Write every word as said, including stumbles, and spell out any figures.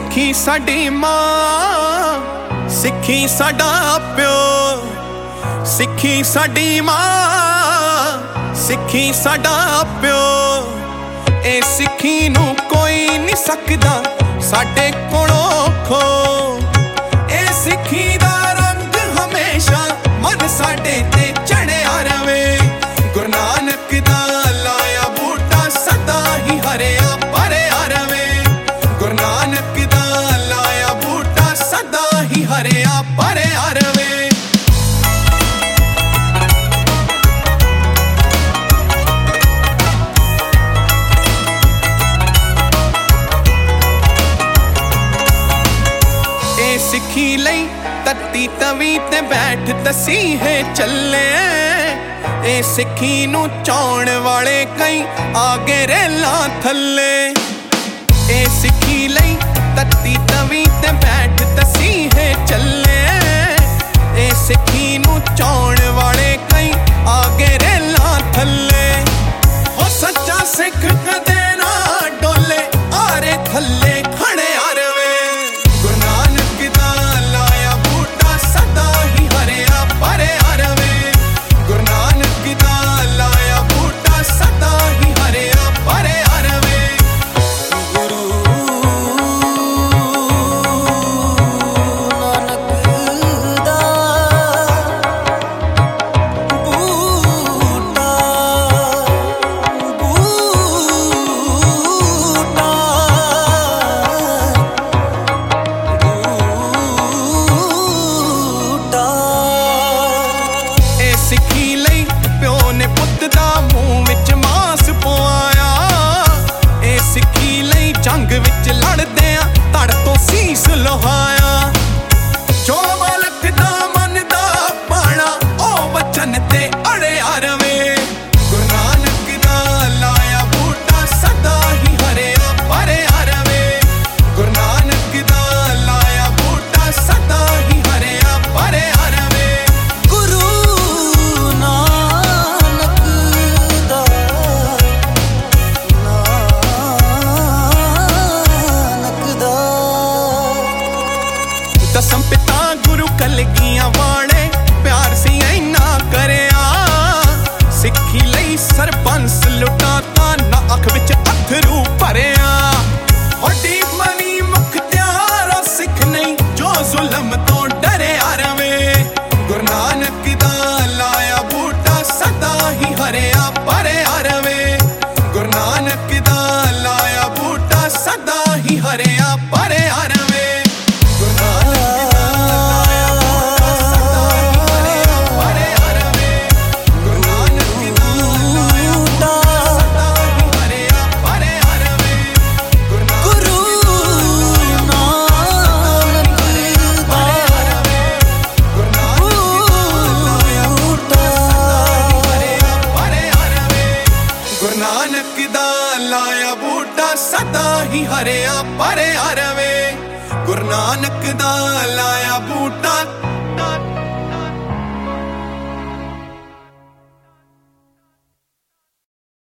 सिखी साडी मां सिखी साडा प्यो सिखी साडी मां सिखी साडा प्यो ए सिखी नू कोई नहीं सकदा साडे कोलों खो ए सिखी दा रंग हमेशा मन साडे ते चढ़िया रवे गुरु नानक दा लाया बूटा सदा ही हरिया भरिया रवे गुरु नानक दा लाया बूटा सदा ही हरिया भरिया रवे। ए सिखी लई तत्ती तवी ते बैठ दसी है चले ए सिखी नू चाउण वाले कई आगे रेला थले ए सिखी लई तत्ती तवी ते बैठ दसी है चले ए सिखी नू चाउण वाले कई आगे रेला थले हो सच्चा सिख कदे ना डोले आरे थले खड़े आरवे गुरु नानक दा लाया बूटा सदा ही हरिया भरिया रवे गुरु नानक दा लाया बूटा सदा ही हरिया भरिया रवे। गुरु नानक दा बूटा बूटा ए सिखी लई प्यो ने पुੱਤ ਦਾ ਮੂੰਹ ਵਿੱਚ ਮਾਸ ਪਵਾਇਆ ए सिखी ਲਈ ਜੰਗ ਵਿੱਚ ਲੜਦਿਆਂ ਧੜ ਤੋਂ ਸੀਸ ਲੁਹਾਇਆ ਜੋ ਮਾਲਕ ਦਾ ਮਨ ਦਾ ਪਾਣਾ ਉਹ ਵਚਨ ਤੇ ਅੜਿਆ ਰਵੇ ਗੁਰੂ ਨਾਨਕ ਦਾ ਲਾਇਆ ਬੂਟਾ ਸਦਾ ਹੀ ਹਰਿਆ ਭਰਿਆ ਰਵੇ ਗੁਰੂ ਨਾਨਕ ਦਾ ਲਾਇਆ ਬੂਟਾ ਸਦਾ ਹੀ ਹਰਿਆ ਭਰਿਆ ਰਵੇ। गुरु नानक दा नानक दा दसम पिता गुरु कलगियां वाले प्यार सी इन्ना करिया सिखी लई सरपंच लुटाता ना अख विच अथरू भरिया होडी मनी मुख्तियारा सिख नहीं जो जुल्म तो डरिया रवे गुरु नानक दा लाया बूटा सदा ही हरिया भरिया रवे गुरु नानक दा लाया बूटा सदा ही हरिया भरिया रवे गुरु नानक दा लाया बूटा सदा ही हरिया भरिया रवे गुरु नानक दा लाया बूटा सदा ही हरिया भरिया रवे गुरु गुरु नानक दा गुरु नानक दा लाया बूटा सदा ही हरिया भरिया रवे गुरु नानक दा लाया बूटा